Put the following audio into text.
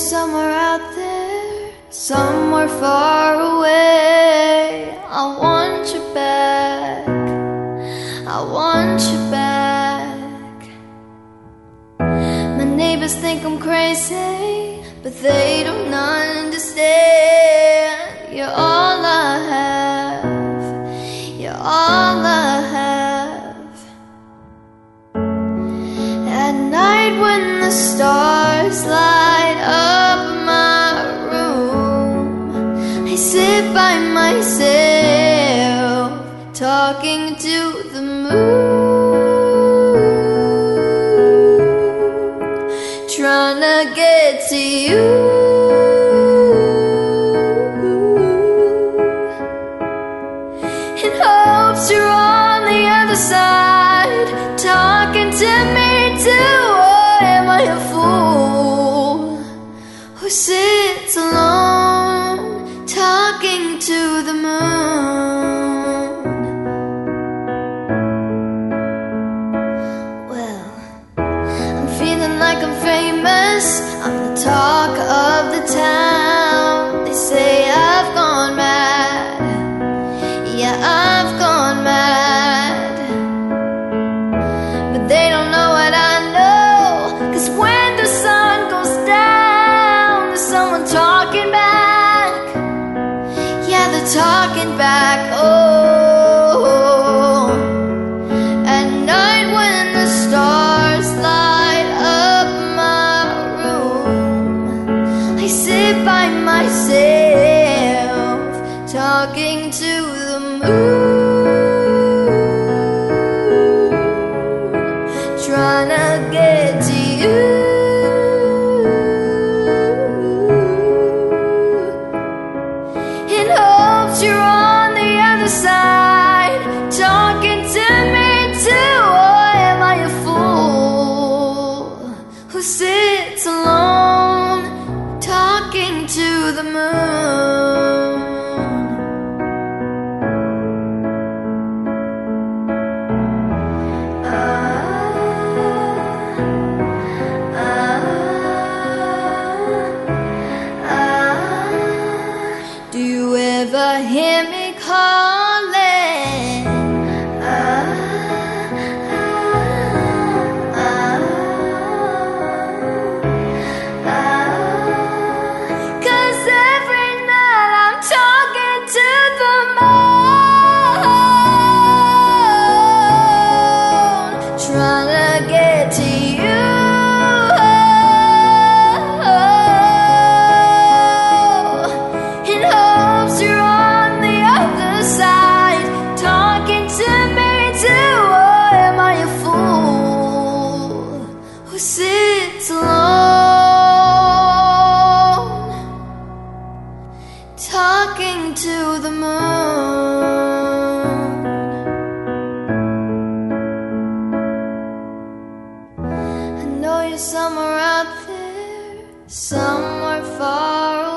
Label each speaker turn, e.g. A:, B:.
A: somewhere out there, somewhere far away. I want you back, I want you back. My neighbors think I'm crazy, but they don't understand. You're all I have, you're all I have. At night when the stars light up my room, I sit by myself, talking to the moon, trying to get to you. In hopes you're on the other side, talking to me too. Or am I a fool who sits alone, talking to the moon? Well, I'm feeling like I'm famous, I'm the talk of the town. They say I've gone mad, yeah, I've gone mad. But they don't know what I know, 'cause when the sun goes down, there's someone talking back. Yeah, they're talking back. Oh, at night when the stars light up my room, I sit by myself, talking to the moon, trying to get to you. In hopes you're on the other side, talking to me too. Or am I a fool who sits alone, talking to the moon? Do you ever hear me calling? 'Cause every night I'm talking to the moon, trying to get to you. In hopes you're on the other side, talking to me too. Or am I a fool who sits alone, talking to the moon? I know you're somewhere out there, somewhere far away.